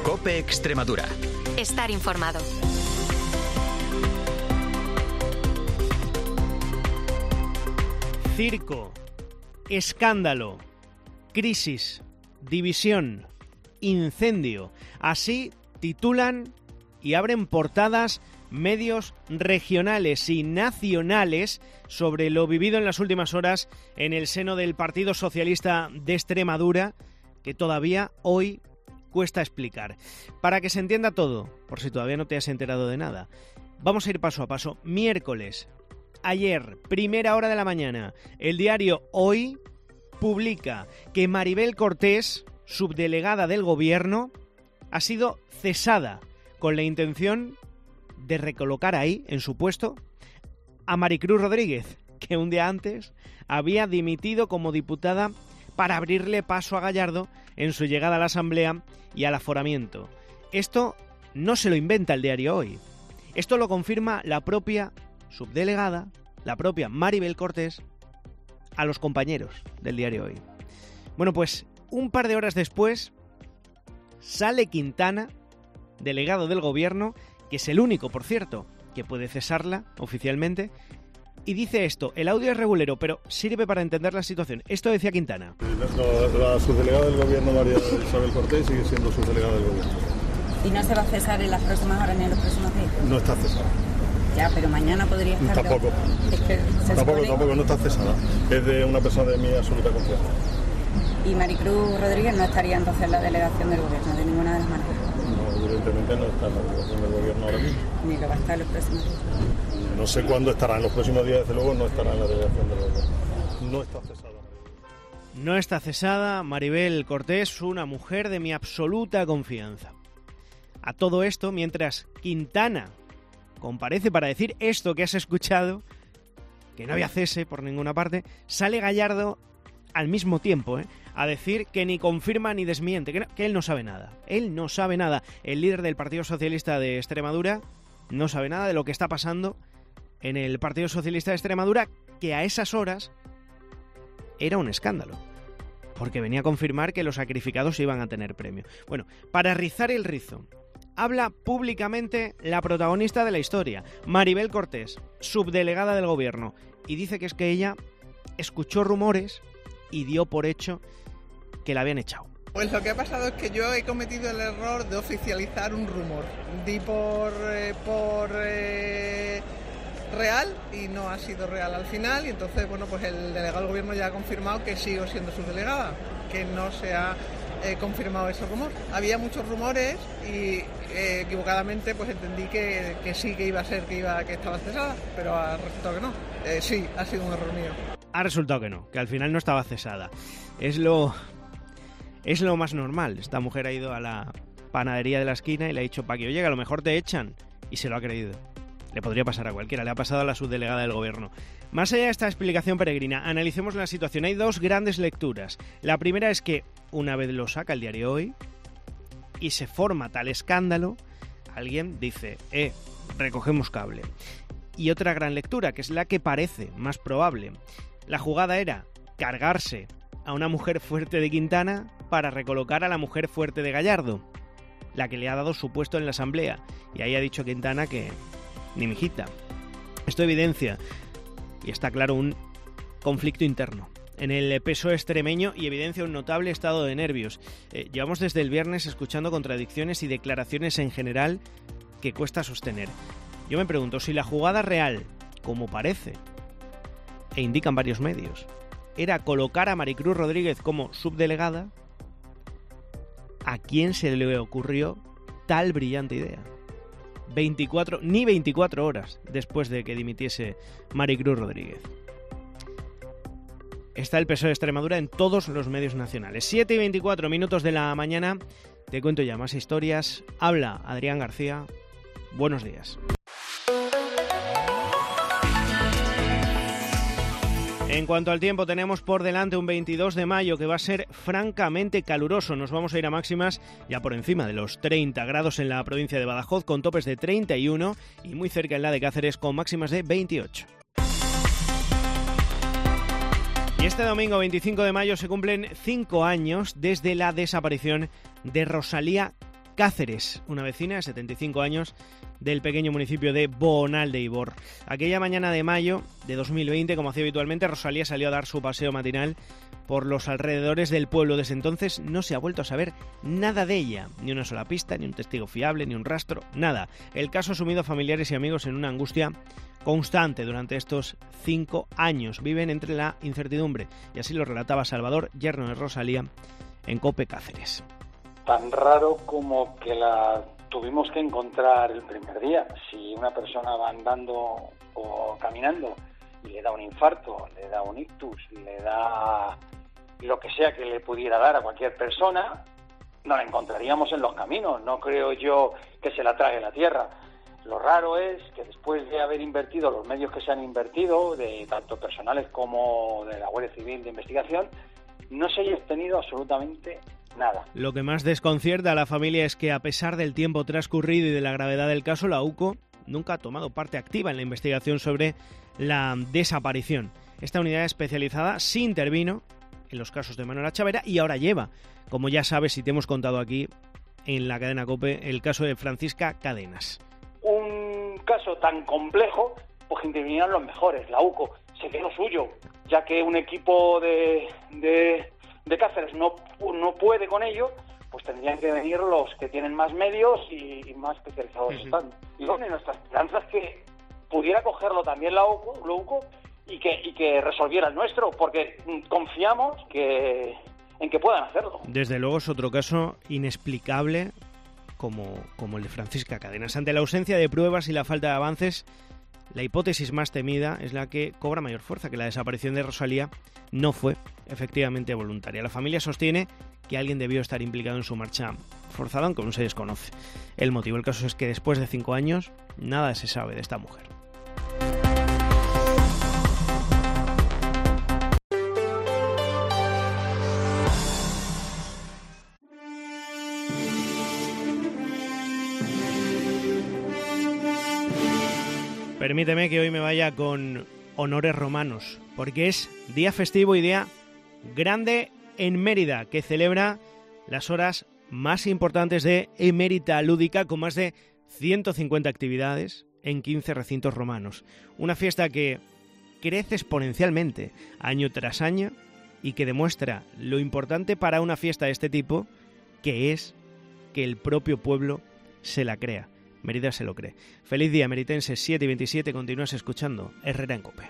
COPE Extremadura. Estar informado. Circo, escándalo, crisis, división, incendio. Así titulan y abren portadas medios regionales y nacionales sobre lo vivido en las últimas horas en el seno del Partido Socialista de Extremadura, que todavía hoy cuesta explicar. Para que se entienda todo, por si todavía no te has enterado de nada, vamos a ir paso a paso. Miércoles. Ayer, primera hora de la mañana, el diario Hoy publica que Maribel Cortés, subdelegada del Gobierno, ha sido cesada con la intención de recolocar ahí, en su puesto, a Maricruz Rodríguez, que un día antes había dimitido como diputada para abrirle paso a Gallardo en su llegada a la Asamblea y al aforamiento. Esto no se lo inventa el diario Hoy. Esto lo confirma la propia subdelegada, la propia Maribel Cortés, a los compañeros del diario Hoy. Bueno, pues un par de horas después sale Quintana, delegado del Gobierno, que es el único, por cierto, que puede cesarla oficialmente, y dice esto. El audio es regulero, pero sirve para entender la situación. Esto decía Quintana. La subdelegada del Gobierno, María Isabel Cortés, sigue siendo subdelegada del Gobierno. ¿Y no se va a cesar en las próximas horas ni en los próximos días? No está cesada. Ya, pero mañana podría estar... Tampoco. Es que Tampoco, no está cesada. Es de una persona de mi absoluta confianza. ¿Y Maricruz Rodríguez no estaría entonces en la delegación del Gobierno, de ninguna de las maneras? No, evidentemente no está en la delegación del Gobierno ahora mismo. Ni lo va a estar en los próximos días. No sé cuándo estará. En los próximos días, desde luego, no estará en la delegación del Gobierno. No está cesada. No está cesada Maribel Cortés, una mujer de mi absoluta confianza. A todo esto, mientras Quintana comparece para decir esto que has escuchado, que no había cese por ninguna parte, sale Gallardo al mismo tiempo, a decir que ni confirma ni desmiente, que él no sabe nada. Él no sabe nada. El líder del Partido Socialista de Extremadura no sabe nada de lo que está pasando en el Partido Socialista de Extremadura, que a esas horas era un escándalo, porque venía a confirmar que los sacrificados iban a tener premio. Bueno, para rizar el rizo, habla públicamente la protagonista de la historia, Maribel Cortés, subdelegada del Gobierno, y dice que es que ella escuchó rumores y dio por hecho que la habían echado. Pues lo que ha pasado es que yo he cometido el error de oficializar un rumor. Di por real y no ha sido real al final, y entonces, bueno, pues el delegado del Gobierno ya ha confirmado que sigo siendo subdelegada, que no se ha confirmado ese rumor. Había muchos rumores y equivocadamente pues entendí que sí, que iba a ser, que estaba cesada, pero ha resultado que no. Sí, ha sido un error mío. Ha resultado que no, que al final no estaba cesada. Es lo más normal. Esta mujer ha ido a la panadería de la esquina y le ha dicho: Paqui, oye, que a lo mejor te echan, y se lo ha creído. Le podría pasar a cualquiera, le ha pasado a la subdelegada del Gobierno. Más allá de esta explicación peregrina, analicemos la situación. Hay dos grandes lecturas. La primera es que, una vez lo saca el diario Hoy y se forma tal escándalo, alguien dice: recogemos cable. Y otra gran lectura, que es la que parece más probable. La jugada era cargarse a una mujer fuerte de Quintana para recolocar a la mujer fuerte de Gallardo, la que le ha dado su puesto en la Asamblea. Y ahí ha dicho Quintana que ni mijita. Esto evidencia, y está claro, un conflicto interno en el PSOE extremeño, y evidencia un notable estado de nervios. Llevamos desde el viernes escuchando contradicciones y declaraciones en general que cuesta sostener. Yo me pregunto si la jugada real, como parece, e indican varios medios, era colocar a Maricruz Rodríguez como subdelegada, ¿a quién se le ocurrió tal brillante idea? 24 horas después de que dimitiese Maricruz Rodríguez. Está el PSOE de Extremadura en todos los medios nacionales. 7 y 24 minutos de la mañana. Te cuento ya más historias. Habla Adrián García. Buenos días. En cuanto al tiempo, tenemos por delante un 22 de mayo que va a ser francamente caluroso. Nos vamos a ir a máximas ya por encima de los 30 grados en la provincia de Badajoz, con topes de 31, y muy cerca en la de Cáceres con máximas de 28. Y este domingo 25 de mayo se cumplen 5 años desde la desaparición de Rosalía Cáceres, una vecina de 75 años del pequeño municipio de Boonal de Ibor. Aquella mañana de mayo de 2020, como hacía habitualmente, Rosalía salió a dar su paseo matinal por los alrededores del pueblo. Desde entonces no se ha vuelto a saber nada de ella, ni una sola pista, ni un testigo fiable, ni un rastro, nada. El caso ha sumido a familiares y amigos en una angustia constante durante estos 5 años. Viven entre la incertidumbre, y así lo relataba Salvador, yerno de Rosalía, en COPE Cáceres. Tan raro como que la tuvimos que encontrar el primer día. Si una persona va andando o caminando y le da un infarto, le da un ictus, le da lo que sea que le pudiera dar a cualquier persona, no la encontraríamos en los caminos. No creo yo que se la trague la tierra. Lo raro es que después de haber invertido los medios que se han invertido, de tanto personales como de la Guardia Civil de Investigación, no se haya obtenido absolutamente nada. Lo que más desconcierta a la familia es que, a pesar del tiempo transcurrido y de la gravedad del caso, la UCO nunca ha tomado parte activa en la investigación sobre la desaparición. Esta unidad especializada sí intervino en los casos de Manuela Chavera y ahora lleva, como ya sabes y te hemos contado aquí en la cadena COPE, el caso de Francisca Cadenas. Un caso tan complejo, pues intervinieron los mejores. La UCO se quedó suyo, ya que un equipo de Cáceres no puede con ello, pues tendrían que venir los que tienen más medios y más especializados están. Y bueno, nuestra esperanza es que pudiera cogerlo también la UCO y que resolviera el nuestro, porque confiamos en que puedan hacerlo. Desde luego es otro caso inexplicable como el de Francisca Cadenas. Ante la ausencia de pruebas y la falta de avances, la hipótesis más temida es la que cobra mayor fuerza, que la desaparición de Rosalía no fue efectivamente voluntaria. La familia sostiene que alguien debió estar implicado en su marcha forzada, aunque aún se desconoce el motivo. El caso es que después de 5 años nada se sabe de esta mujer. Permíteme que hoy me vaya con honores romanos, porque es día festivo y día grande en Mérida, que celebra las horas más importantes de Emérita Lúdica, con más de 150 actividades en 15 recintos romanos. Una fiesta que crece exponencialmente año tras año y que demuestra lo importante para una fiesta de este tipo, que es que el propio pueblo se la crea. Mérida se lo cree. Feliz día, meritenses. 7:27, continúas escuchando Herrera en COPE.